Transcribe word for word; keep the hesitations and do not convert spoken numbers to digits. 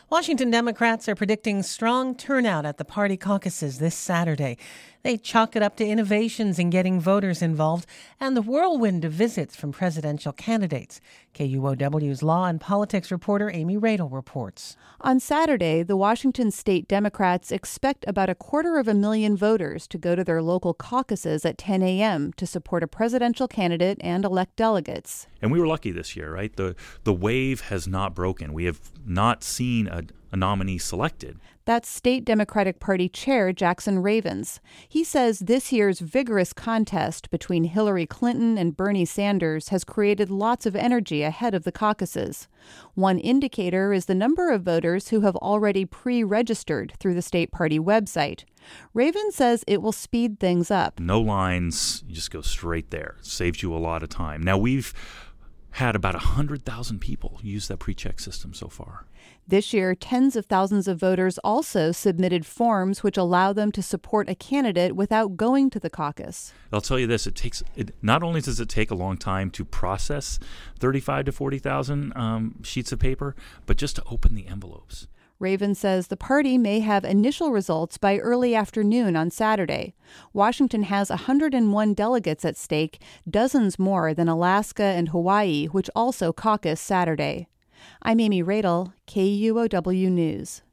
Washington Democrats are predicting strong turnout at the party caucuses this Saturday. They chalk it up to innovations in getting voters involved and the whirlwind of visits from presidential candidates. K U O W's law and politics reporter Amy Radel reports. On Saturday, the Washington State Democrats expect about a quarter of a million voters to go to their local caucuses at ten a.m. to support a presidential candidate and elect delegates. And we were lucky this year, right? The the wave has not broken. We have not seen a, a nominee selected. That's State Democratic Party Chair Jackson Ravens. He says this year's vigorous contest between Hillary Clinton and Bernie Sanders has created lots of energy ahead of the caucuses. One indicator is the number of voters who have already pre-registered through the state party website. Ravens says it will speed things up. No lines, you just go straight there. It saves you a lot of time. Now, we've had about one hundred thousand people use that pre-check system so far. This year, tens of thousands of voters also submitted forms which allow them to support a candidate without going to the caucus. I'll tell you this, it takes it, not only does it take a long time to process thirty-five to forty thousand um, sheets of paper, but just to open the envelopes. Raven says the party may have initial results by early afternoon on Saturday. Washington has one hundred one delegates at stake, dozens more than Alaska and Hawaii, which also caucus Saturday. I'm Amy Radel, K U O W News.